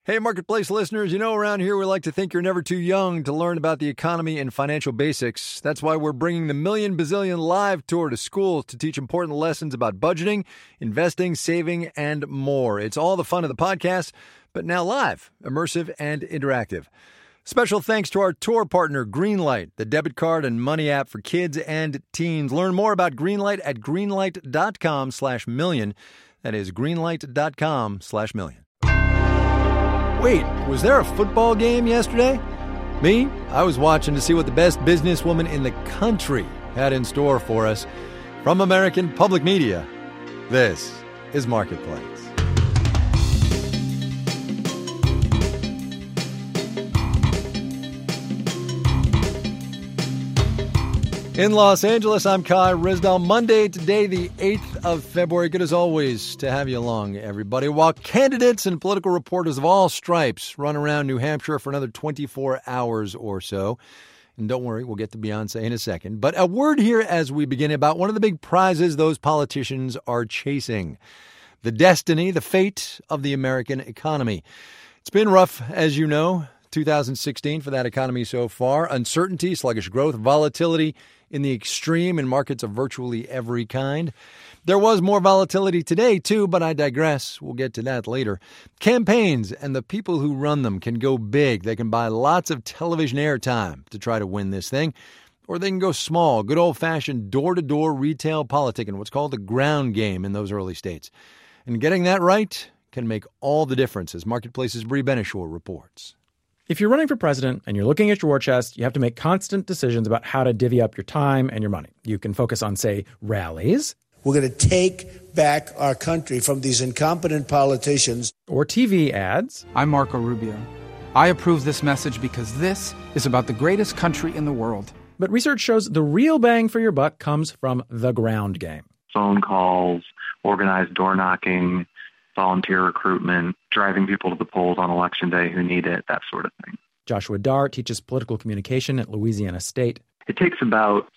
Hey, Marketplace listeners, around here we like to think you're never too young to learn about the economy and financial basics. That's why we're bringing the Million Bazillion Live Tour to schools to teach important lessons about budgeting, investing, saving, and more. It's all the fun of the podcast, but now live, immersive, and interactive. Special thanks to our tour partner, Greenlight, the debit card and money app for kids and teens. Learn more about Greenlight at greenlight.com/million. That is greenlight.com/million. Wait, was there a football game yesterday? Me? I was watching to see what the best businesswoman in the country had in store for us. From American Public Media, this is Marketplace. In Los Angeles, I'm Kai Ryssdal. Monday, today, the 8th of February. Good as always to have you along, everybody. While candidates and political reporters of all stripes run around New Hampshire for another 24 hours or so. And don't worry, we'll get to Beyonce in a second. But a word here as we begin about one of the big prizes those politicians are chasing. The destiny, the fate of the American economy. It's been rough, as you know, 2016 for that economy so far. Uncertainty, sluggish growth, volatility in the extreme in markets of virtually every kind. There was more volatility today, too, but I digress. We'll get to that later. Campaigns and the people who run them can go big. They can buy lots of television airtime to try to win this thing. Or they can go small, good old-fashioned door-to-door retail politicking, what's called the ground game in those early states. And getting that right can make all the difference, as Marketplace's Brie Benishore reports. If you're running for president and you're looking at your war chest, you have to make constant decisions about how to divvy up your time and your money. You can focus on, say, rallies. We're going to take back our country from these incompetent politicians. Or TV ads. I'm Marco Rubio. I approve this message because this is about the greatest country in the world. But research shows the real bang for your buck comes from the ground game. Phone calls, organized door knocking, volunteer recruitment, driving people to the polls on Election Day who need it, that sort of thing. Joshua Dar teaches political communication at Louisiana State. It takes about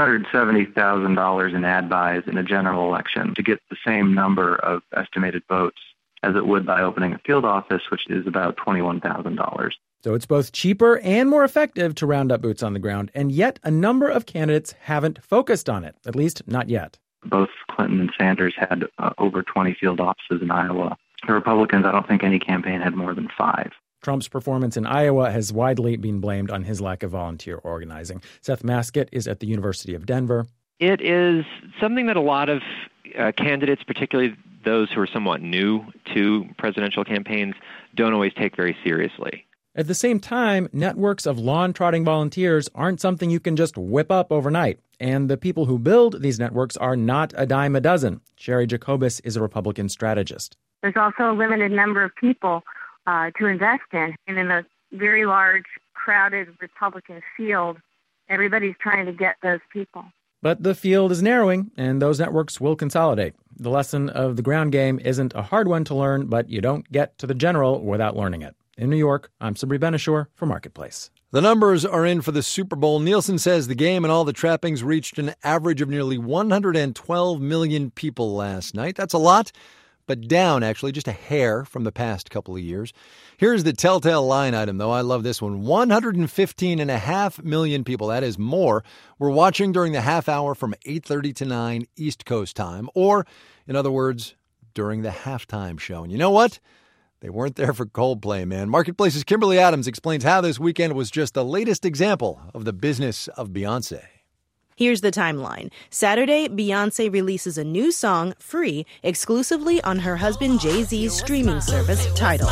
$670,000 in ad buys in a general election to get the same number of estimated votes as it would by opening a field office, which is about $21,000. So it's both cheaper and more effective to round up boots on the ground, and yet a number of candidates haven't focused on it, at least not yet. Both Clinton and Sanders had over 20 field offices in Iowa. The Republicans, I don't think any campaign had more than 5. Trump's performance in Iowa has widely been blamed on his lack of volunteer organizing. Seth Maskett is at the University of Denver. It is something that a lot of candidates, particularly those who are somewhat new to presidential campaigns, don't always take very seriously. At the same time, networks of lawn-trotting volunteers aren't something you can just whip up overnight. And the people who build these networks are not a dime a dozen. Sherry Jacobus is a Republican strategist. There's also a limited number of people to invest in. And in a very large, crowded Republican field, everybody's trying to get those people. But the field is narrowing, and those networks will consolidate. The lesson of the ground game isn't a hard one to learn, but you don't get to the general without learning it. In New York, I'm Brie Benishore for Marketplace. The numbers are in for the Super Bowl. Nielsen says the game and all the trappings reached an average of nearly 112 million people last night. That's a lot, but down, actually, just a hair from the past couple of years. Here's the telltale line item, though. I love this one. 115.5 million people, that is more, were watching during the half hour from 8:30 to 9 East Coast time, or, in other words, during the halftime show. And you know what? They weren't there for Coldplay, man. Marketplace's Kimberly Adams explains how this weekend was just the latest example of the business of Beyonce. Here's the timeline. Saturday, Beyonce releases a new song, Free, exclusively on her husband Jay-Z's streaming service, Tidal.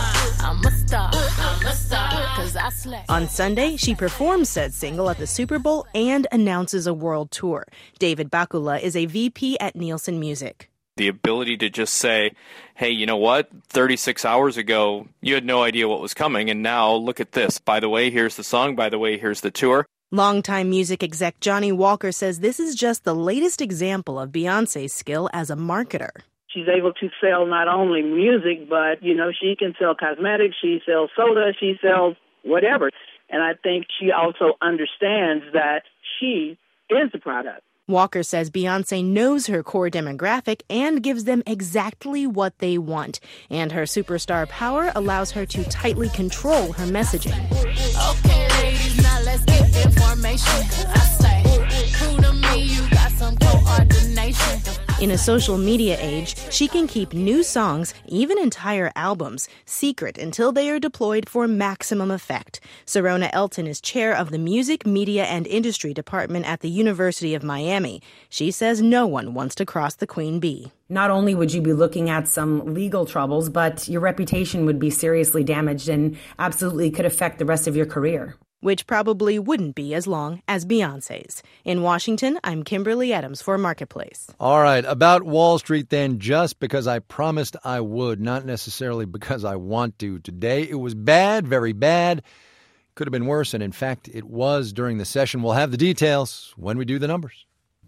On Sunday, she performs said single at the Super Bowl and announces a world tour. David Bakula is a VP at Nielsen Music. The ability to just say, hey, you know what? 36 hours ago, you had no idea what was coming, and now look at this. By the way, here's the song. By the way, here's the tour. Longtime music exec Johnny Walker says this is just the latest example of Beyonce's skill as a marketer. She's able to sell not only music, but, she can sell cosmetics, she sells soda, she sells whatever. And I think she also understands that she is the product. Walker says Beyoncé knows her core demographic and gives them exactly what they want. And her superstar power allows her to tightly control her messaging. Okay, ladies, now let's get information. I say, true to me, you got some coordination. In a social media age, she can keep new songs, even entire albums, secret until they are deployed for maximum effect. Serona Elton is chair of the Music, Media, and Industry Department at the University of Miami. She says no one wants to cross the queen bee. Not only would you be looking at some legal troubles, but your reputation would be seriously damaged and absolutely could affect the rest of your career. Which probably wouldn't be as long as Beyoncé's. In Washington, I'm Kimberly Adams for Marketplace. All right, about Wall Street then, just because I promised I would, not necessarily because I want to. Today, it was bad, very bad. Could have been worse, and in fact, it was during the session. We'll have the details when we do the numbers.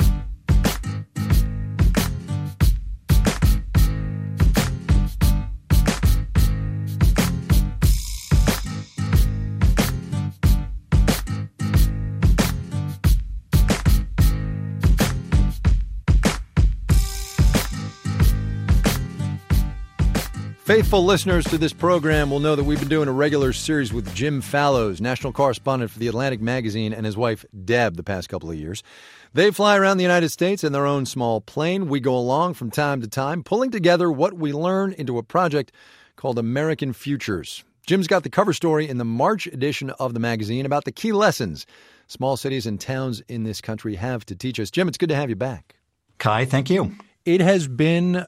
Faithful listeners to this program will know that we've been doing a regular series with Jim Fallows, national correspondent for The Atlantic magazine, and his wife, Deb, the past couple of years. They fly around the United States in their own small plane. We go along from time to time, pulling together what we learn into a project called American Futures. Jim's got the cover story in the March edition of the magazine about the key lessons small cities and towns in this country have to teach us. Jim, it's good to have you back. Kai, thank you. It has been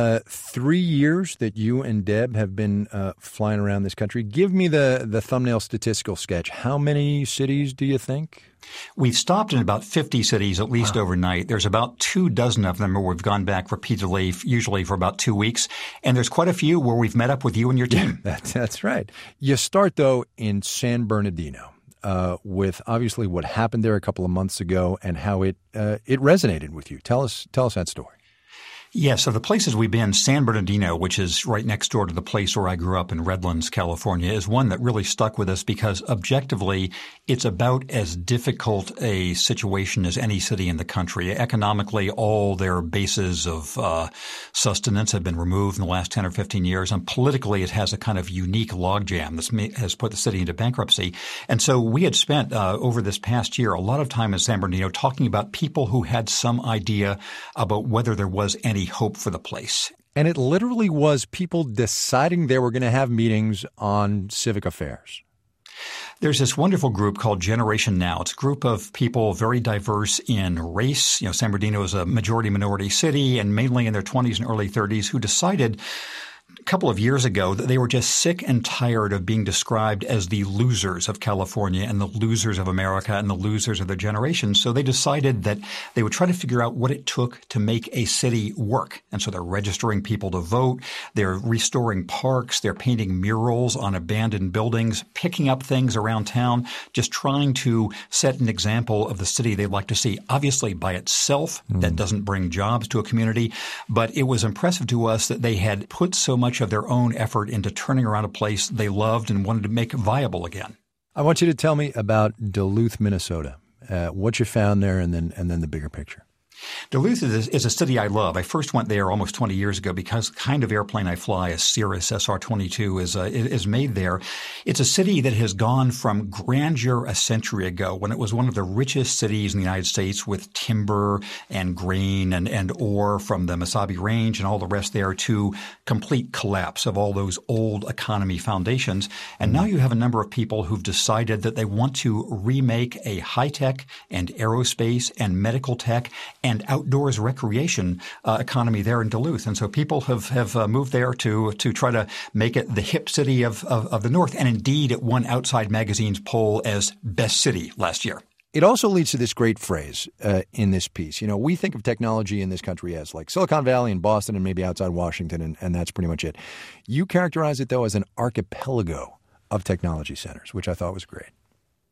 3 years that you and Deb have been flying around this country. Give me the thumbnail statistical sketch. How many cities do you think? We've stopped in about 50 cities, at least overnight. There's about 24 of them where we've gone back repeatedly, usually for about 2 weeks. And there's quite a few where we've met up with you and your team. That's right. You start, though, in San Bernardino. With obviously what happened there a couple of months ago and how it resonated with you. Tell us that story. Yeah, so the places we've been, San Bernardino, which is right next door to the place where I grew up in Redlands, California, is one that really stuck with us because objectively it's about as difficult a situation as any city in the country. Economically, all their bases of sustenance have been removed in the last 10 or 15 years. And politically, it has a kind of unique logjam that has put the city into bankruptcy. And so we had spent over this past year a lot of time in San Bernardino talking about people who had some idea about whether there was any hope for the place. And it literally was people deciding they were going to have meetings on civic affairs. There's this wonderful group called Generation Now. It's a group of people very diverse in race. You know, San Bernardino is a majority-minority city and mainly in their 20s and early 30s who decided a couple of years ago that they were just sick and tired of being described as the losers of California and the losers of America and the losers of their generation. So they decided that they would try to figure out what it took to make a city work. And so they're registering people to vote. They're restoring parks. They're painting murals on abandoned buildings, picking up things around town, just trying to set an example of the city they'd like to see. Obviously, by itself, that doesn't bring jobs to a community. But it was impressive to us that they had put so much of their own effort into turning around a place they loved and wanted to make viable again. I want you to tell me about Duluth, Minnesota, what you found there and then the bigger picture. Duluth is a city I love. I first went there almost 20 years ago because the kind of airplane I fly, a Cirrus SR-22, is made there. It's a city that has gone from grandeur a century ago when it was one of the richest cities in the United States with timber and grain and ore from the Mesabi Range and all the rest there to complete collapse of all those old economy foundations. And now you have a number of people who've decided that they want to remake a high-tech and aerospace and medical tech and outdoors recreation economy there in Duluth. And so people have moved there to try to make it the hip city of the North. And indeed, it won Outside Magazine's poll as best city last year. It also leads to this great phrase in this piece. You know, we think of technology in this country as like Silicon Valley and Boston and maybe outside Washington, and that's pretty much it. You characterize it, though, as an archipelago of technology centers, which I thought was great.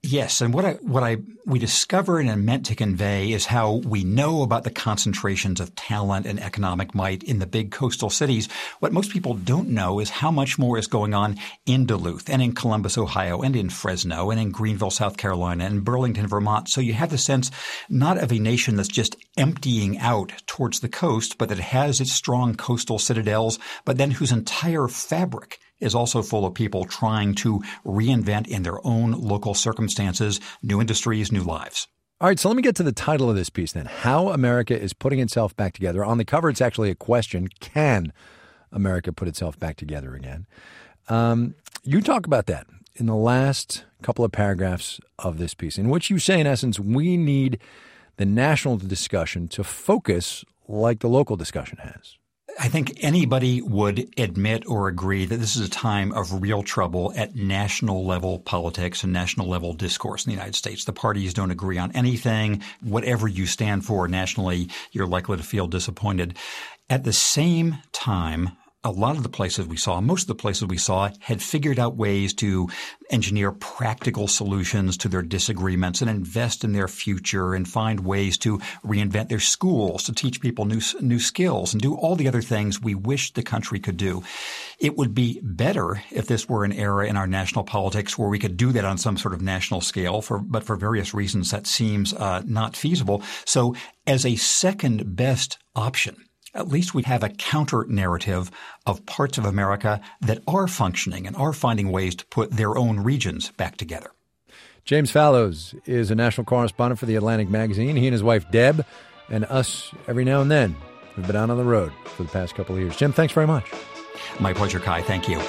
Yes, and what we discovered and meant to convey is how we know about the concentrations of talent and economic might in the big coastal cities. What most people don't know is how much more is going on in Duluth and in Columbus, Ohio, and in Fresno and in Greenville, South Carolina, and Burlington, Vermont. So you have the sense not of a nation that's just emptying out towards the coast, but that has its strong coastal citadels, but then whose entire fabric is also full of people trying to reinvent in their own local circumstances, new industries, new lives. All right, so let me get to the title of this piece then. How America is Putting Itself Back Together. On the cover, it's actually a question. Can America put itself back together again? You talk about that in the last couple of paragraphs of this piece, in which you say, in essence, we need the national discussion to focus like the local discussion has. I think anybody would admit or agree that this is a time of real trouble at national level politics and national level discourse in the United States. The parties don't agree on anything. Whatever you stand for nationally, you're likely to feel disappointed. At the same time, a lot of the places we saw, most of the places we saw, had figured out ways to engineer practical solutions to their disagreements and invest in their future and find ways to reinvent their schools, to teach people new skills and do all the other things we wish the country could do. It would be better if this were an era in our national politics where we could do that on some sort of national scale, but for various reasons that seems not feasible. So as a second best option, at least we have a counter-narrative of parts of America that are functioning and are finding ways to put their own regions back together. James Fallows is a national correspondent for The Atlantic magazine. He and his wife, Deb, and us every now and then have been out on the road for the past couple of years. Jim, thanks very much. My pleasure, Kai. Thank you.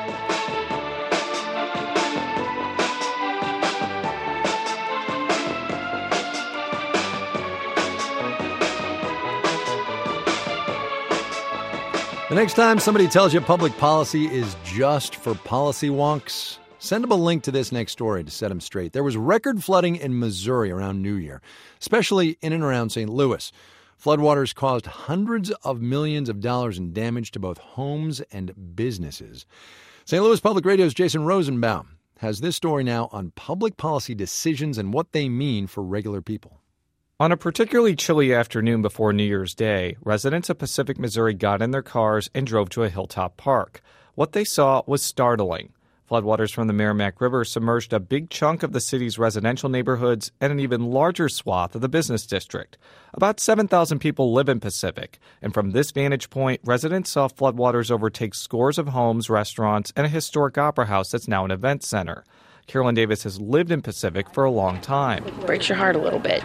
The next time somebody tells you public policy is just for policy wonks, send them a link to this next story to set them straight. There was record flooding in Missouri around New Year, especially in and around St. Louis. Floodwaters caused hundreds of millions of dollars in damage to both homes and businesses. St. Louis Public Radio's Jason Rosenbaum has this story now on public policy decisions and what they mean for regular people. On a particularly chilly afternoon before New Year's Day, residents of Pacific, Missouri got in their cars and drove to a hilltop park. What they saw was startling. Floodwaters from the Merrimack River submerged a big chunk of the city's residential neighborhoods and an even larger swath of the business district. About 7,000 people live in Pacific, and from this vantage point, residents saw floodwaters overtake scores of homes, restaurants, and a historic opera house that's now an event center. Carolyn Davis has lived in Pacific for a long time. It breaks your heart a little bit.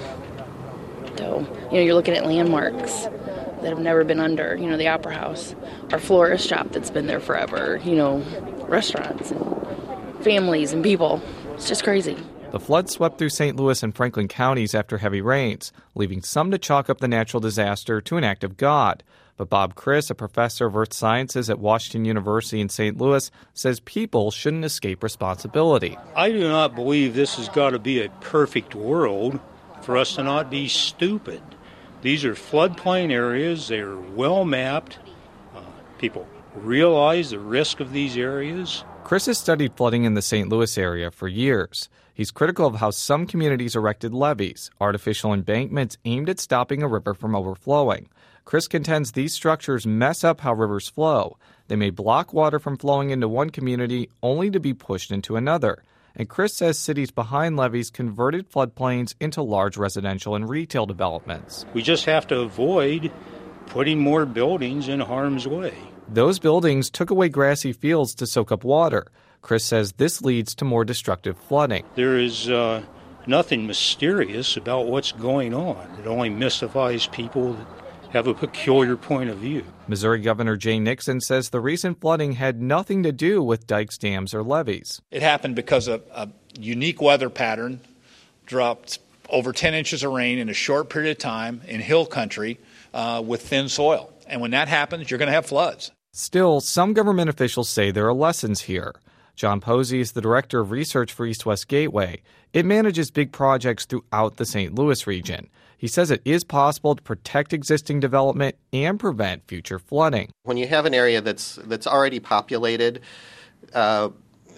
So, you're looking at landmarks that have never been under, the Opera House, our florist shop that's been there forever, restaurants and families and people. It's just crazy. The flood swept through St. Louis and Franklin counties after heavy rains, leaving some to chalk up the natural disaster to an act of God. But Bob Criss, a professor of earth sciences at Washington University in St. Louis, says people shouldn't escape responsibility. I do not believe this has got to be a perfect world for us to not be stupid. These are floodplain areas. They are well mapped. People realize the risk of these areas. Chris has studied flooding in the St. Louis area for years. He's critical of how some communities erected levees, artificial embankments aimed at stopping a river from overflowing. Chris contends these structures mess up how rivers flow. They may block water from flowing into one community only to be pushed into another. And Chris says cities behind levees converted floodplains into large residential and retail developments. We just have to avoid putting more buildings in harm's way. Those buildings took away grassy fields to soak up water. Chris says this leads to more destructive flooding. There is nothing mysterious about what's going on. It only mystifies people that have a peculiar point of view. Missouri Governor Jay Nixon says the recent flooding had nothing to do with dikes, dams, or levees. It happened because a unique weather pattern dropped over 10 inches of rain in a short period of time in hill country with thin soil. And when that happens, you're going to have floods. Still, some government officials say there are lessons here. John Posey is the director of research for East West Gateway. It manages big projects throughout the St. Louis region. He says it is possible to protect existing development and prevent future flooding. When you have an area that's already populated,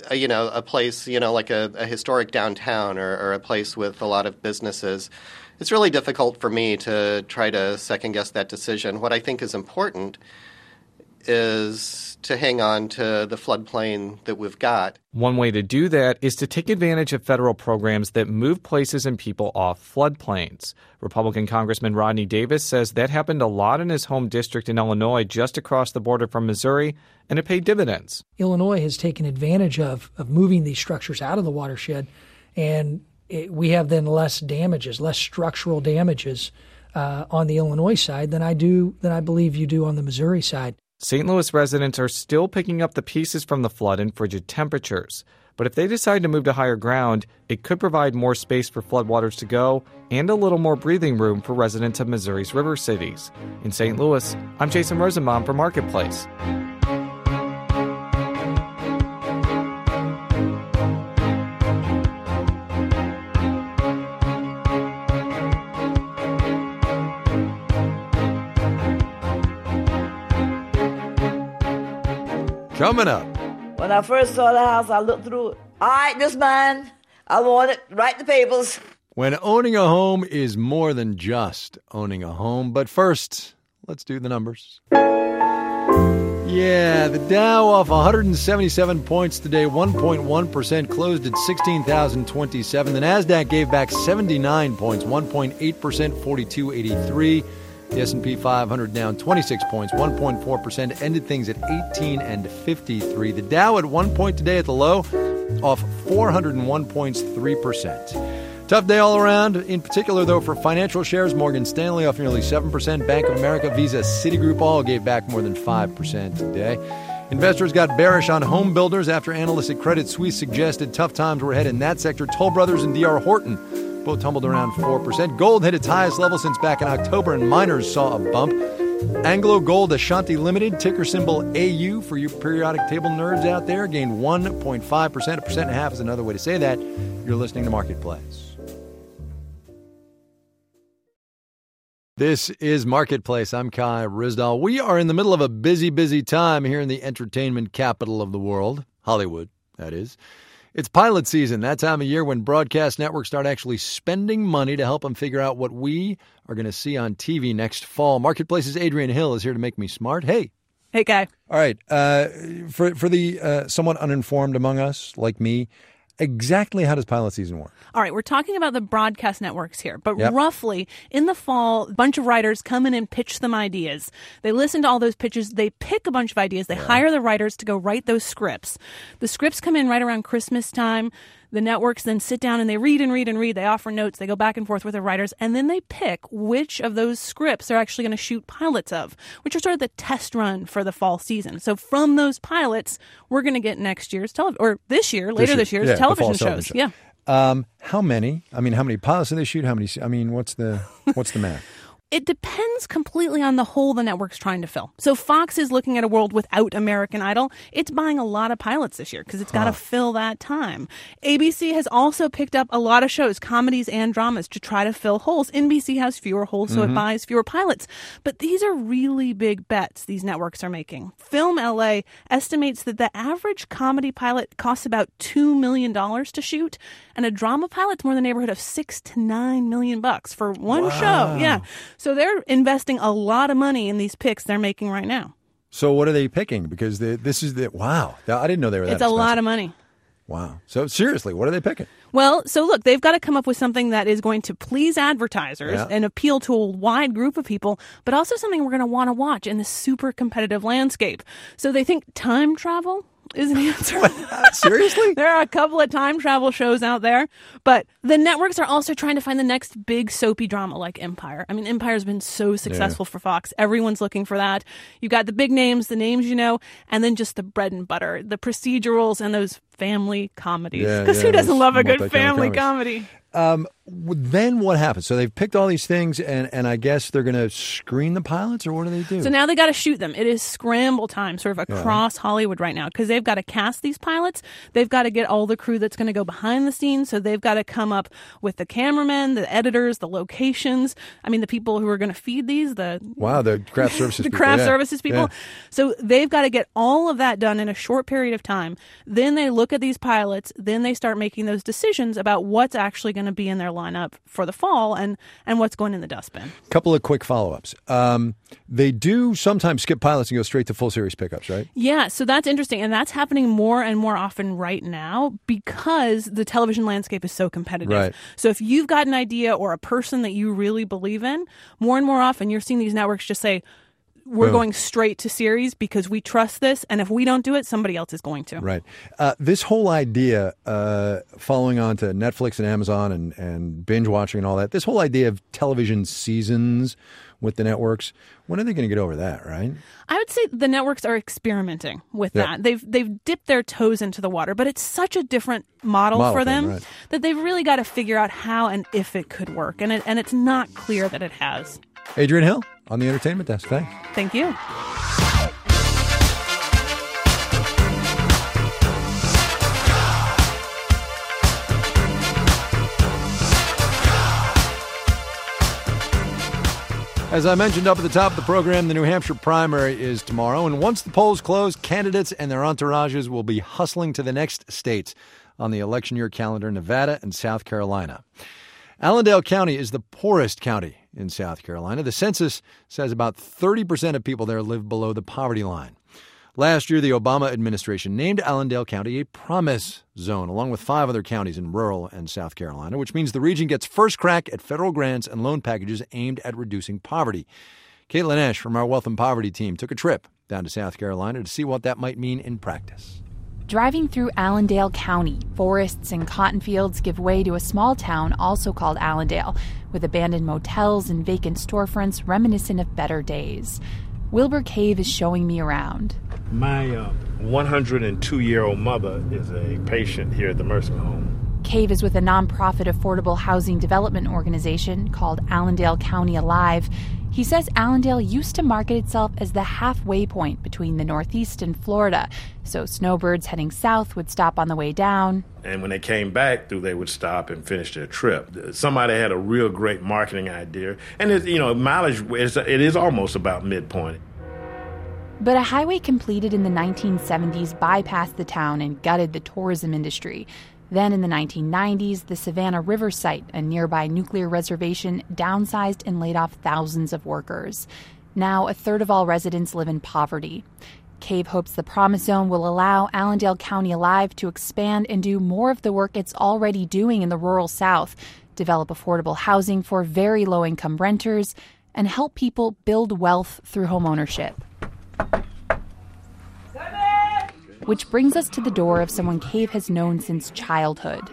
a place, like a historic downtown or a place with a lot of businesses, it's really difficult for me to try to second-guess that decision. What I think is important is to hang on to the floodplain that we've got. One way to do that is to take advantage of federal programs that move places and people off floodplains. Republican Congressman Rodney Davis says that happened a lot in his home district in Illinois, just across the border from Missouri, and it paid dividends. Illinois has taken advantage of moving these structures out of the watershed, and we have then less structural damages on the Illinois side than I believe you do on the Missouri side. St. Louis residents are still picking up the pieces from the flood in frigid temperatures. But if they decide to move to higher ground, it could provide more space for floodwaters to go and a little more breathing room for residents of Missouri's river cities. In St. Louis, I'm Jason Rosenbaum for Marketplace. Coming up. When I first saw the house, I looked through it. All right, this mine. I want it. Write the papers. When owning a home is more than just owning a home. But first, let's do the numbers. Yeah, the Dow off 177 points today, 1.1%, closed at 16,027. The NASDAQ gave back 79 points, 1.8%, 4283. The S&P 500 down 26 points, 1.4%, ended things at 18 and 53. The Dow at 1 point today at the low, off 401 points, 3%. Tough day all around, in particular, though, for financial shares. Morgan Stanley off nearly 7%. Bank of America, Visa, Citigroup all gave back more than 5% today. Investors got bearish on home builders after analysts at Credit Suisse suggested tough times were ahead in that sector. Toll Brothers and D.R. Horton both tumbled around 4%. Gold hit its highest level since back in October, and miners saw a bump. Anglo Gold Ashanti Limited, ticker symbol AU for you periodic table nerds out there, gained 1.5%. 1.5% is another way to say that. You're listening to Marketplace. This is Marketplace. I'm Kai Ryssdal. We are in the middle of a busy time here in the entertainment capital of the world, Hollywood, that is. It's pilot season, that time of year when broadcast networks start actually spending money to help them figure out what we are going to see on TV next fall. Marketplace's Adrienne Hill is here to make me smart. Hey. Hey, Guy. All right. For the somewhat uninformed among us, like me, exactly how does pilot season work? All right, we're talking about the broadcast networks here, but Yep. roughly in the fall, a bunch of writers come in and pitch them ideas. They listen to all those pitches. They pick a bunch of ideas. They hire the writers to go write those scripts. The scripts come in right around Christmas time. The networks then sit down and they read and read and read. They offer notes. They go back and forth with the writers, and then they pick which of those scripts they're actually going to shoot pilots of, which are sort of the test run for the fall season. So from those pilots, we're going to get next year's later this year's television shows. Yeah. How many? I mean, how many pilots do they shoot? How many? I mean, what's the math? It depends completely on the hole the network's trying to fill. So Fox is looking at a world without American Idol. It's buying a lot of pilots this year because it's got to fill that time. ABC has also picked up a lot of shows, comedies and dramas, to try to fill holes. NBC has fewer holes, so it buys fewer pilots. But these are really big bets these networks are making. Film LA estimates that the average comedy pilot costs about $2 million to shoot, and a drama pilot's more in the neighborhood of $6 to $9 million for one show. Yeah. So they're investing a lot of money in these picks they're making right now. So what are they picking? Because this is wow. I didn't know they were that expensive. It's a lot of money. Wow. So seriously, what are they picking? Well, so look, they've got to come up with something that is going to please advertisers and appeal to a wide group of people, but also something we're going to want to watch in this super competitive landscape. So they think time travel is an answer. Seriously? There are a couple of time travel shows out there, but the networks are also trying to find the next big soapy drama like Empire. I mean, Empire's been so successful for Fox. Everyone's looking for that. You've got the big names, the names you know, and then just the bread and butter, the procedurals and those family comedies. Because who doesn't love a good family comedy? Then what happens? So they've picked all these things, and I guess they're going to screen the pilots, or what do they do? So now they got to shoot them. It is scramble time sort of across Hollywood right now because they've got to cast these pilots. They've got to get all the crew that's going to go behind the scenes. So they've got to come up with the cameramen, the editors, the locations. I mean, the people who are going to feed these. The craft services people. Services people. Yeah. So they've got to get all of that done in a short period of time. Then they look look at these pilots, then they start making those decisions about what's actually going to be in their lineup for the fall and what's going in the dustbin. Couple of quick follow-ups. They do sometimes skip pilots and go straight to full series pickups, right? Yeah, so that's interesting. And that's happening more and more often right now because the television landscape is so competitive. Right. So if you've got an idea or a person that you really believe in, more and more often you're seeing these networks just say, we're going straight to series because we trust this, and if we don't do it, somebody else is going to. Right. This whole idea, following on to Netflix and Amazon and binge watching and all that, this whole idea of television seasons with the networks, when are they going to get over that, right? I would say the networks are experimenting with that. They've dipped their toes into the water, but it's such a different model for them that they've really got to figure out how and if it could work, and it's not clear that it has. Adrienne Hill on the Entertainment Desk. Thanks. Thank you. As I mentioned up at the top of the program, the New Hampshire primary is tomorrow, and once the polls close, candidates and their entourages will be hustling to the next states on the election year calendar, Nevada and South Carolina. Allendale County is the poorest county in South Carolina. The census says about 30% of people there live below the poverty line. Last year, the Obama administration named Allendale County a promise zone, along with 5 other counties in rural and South Carolina, which means the region gets first crack at federal grants and loan packages aimed at reducing poverty. Caitlin Ash from our Wealth and Poverty team took a trip down to South Carolina to see what that might mean in practice. Driving through Allendale County, forests and cotton fields give way to a small town also called Allendale, with abandoned motels and vacant storefronts reminiscent of better days. Wilbur Cave is showing me around. My 102-year-old mother is a patient here at the nursing home. Cave is with a nonprofit affordable housing development organization called Allendale County Alive. He says Allendale used to market itself as the halfway point between the Northeast and Florida, so snowbirds heading south would stop on the way down. And when they came back through, they would stop and finish their trip. Somebody had a real great marketing idea, and mileage it is almost about midpoint. But a highway completed in the 1970s bypassed the town and gutted the tourism industry. Then in the 1990s, the Savannah River site, a nearby nuclear reservation, downsized and laid off thousands of workers. Now, a third of all residents live in poverty. Cave hopes the Promise Zone will allow Allendale County Alive to expand and do more of the work it's already doing in the rural South, develop affordable housing for very low-income renters, and help people build wealth through homeownership. Which brings us to the door of someone Cave has known since childhood.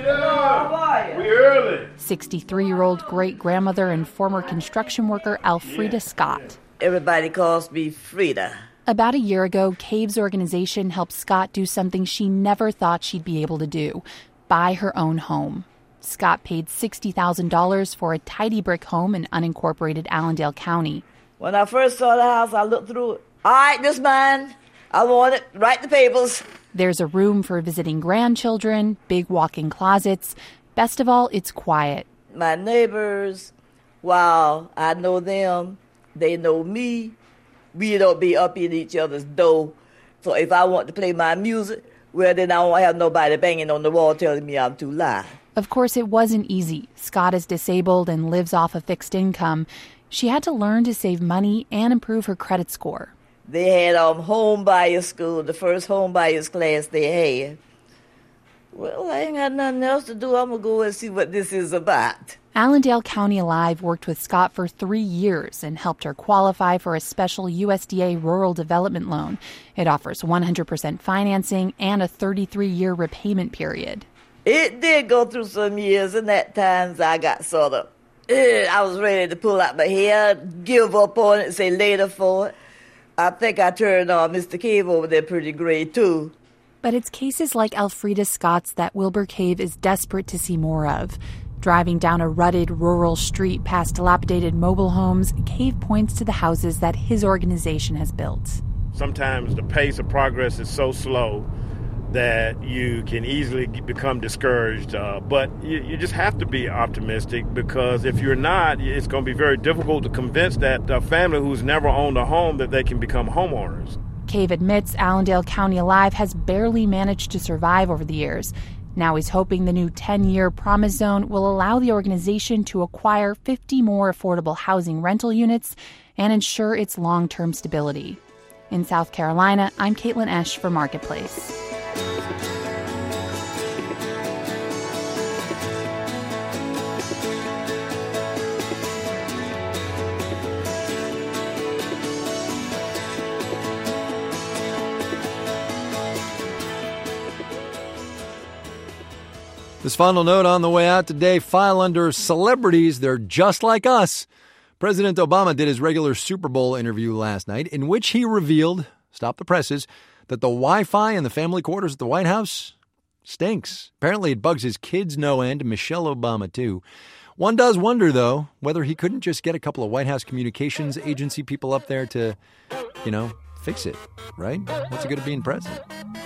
Yeah, we early. 63-year-old great-grandmother and former construction worker Alfreda Scott. Everybody calls me Frida. About a year ago, Cave's organization helped Scott do something she never thought she'd be able to do, buy her own home. Scott paid $60,000 for a tidy brick home in unincorporated Allendale County. When I first saw the house, I looked through it. All right, this mine. I want it. Write the papers. There's a room for visiting grandchildren, big walk-in closets. Best of all, it's quiet. My neighbors, while I know them, they know me. We don't be up in each other's door. So if I want to play my music, well, then I won't have nobody banging on the wall telling me I'm too loud. Of course, it wasn't easy. Scott is disabled and lives off a fixed income. She had to learn to save money and improve her credit score. They had home buyer school, the first home buyers class they had. Well, I ain't got nothing else to do. I'm going to go and see what this is about. Allendale County Alive worked with Scott for 3 years and helped her qualify for a special USDA rural development loan. It offers 100% financing and a 33-year repayment period. It did go through some years, and at times I got sort of, I was ready to pull out my hair, give up on it, and say later for it. I think I turned on Mr. Cave over there pretty great, too. But it's cases like Alfreda Scott's that Wilbur Cave is desperate to see more of. Driving down a rutted rural street past dilapidated mobile homes, Cave points to the houses that his organization has built. Sometimes the pace of progress is so slow that you can easily become discouraged. But you just have to be optimistic, because if you're not, it's going to be very difficult to convince that family who's never owned a home that they can become homeowners. Cave admits Allendale County Alive has barely managed to survive over the years. Now he's hoping the new 10-year Promise Zone will allow the organization to acquire 50 more affordable housing rental units and ensure its long-term stability. In South Carolina, I'm Caitlin Esch for Marketplace. This final note on the way out today, file under celebrities. They're just like us. President Obama did his regular Super Bowl interview last night, in which he revealed, stop the presses, that the Wi-Fi in the family quarters at the White House stinks. Apparently it bugs his kids no end, Michelle Obama too. One does wonder, though, whether he couldn't just get a couple of White House communications agency people up there to, fix it, right? What's it good at being president?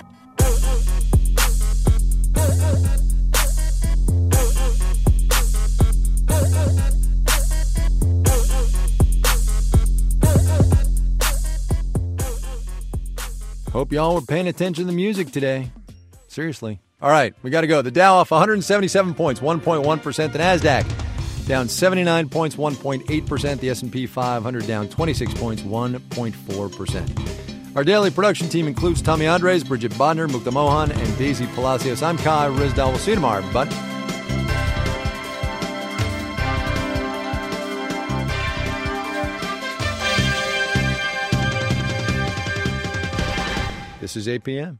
Hope y'all were paying attention to the music today. Seriously. All right, we got to go. The Dow off 177 points, 1.1%. The NASDAQ down 79 points, 1.8%. The S&P 500 down 26 points, 1.4%. Our daily production team includes Tommy Andres, Bridget Bodner, Mukta Mohan, and Daisy Palacios. I'm Kai Rizdal. We'll see you tomorrow, everybody. This is 8 p.m.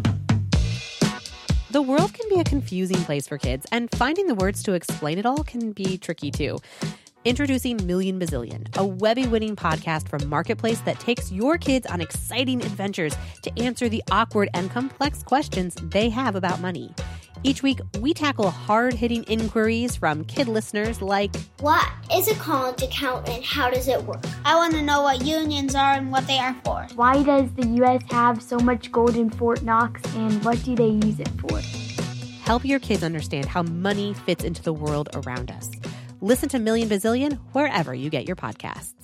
The world can be a confusing place for kids, and finding the words to explain it all can be tricky, too. Introducing Million Bazillion, a Webby-winning podcast from Marketplace that takes your kids on exciting adventures to answer the awkward and complex questions they have about money. Each week, we tackle hard-hitting inquiries from kid listeners like, what is a college account and how does it work? I want to know what unions are and what they are for. Why does the U.S. have so much gold in Fort Knox and what do they use it for? Help your kids understand how money fits into the world around us. Listen to Million Bazillion wherever you get your podcasts.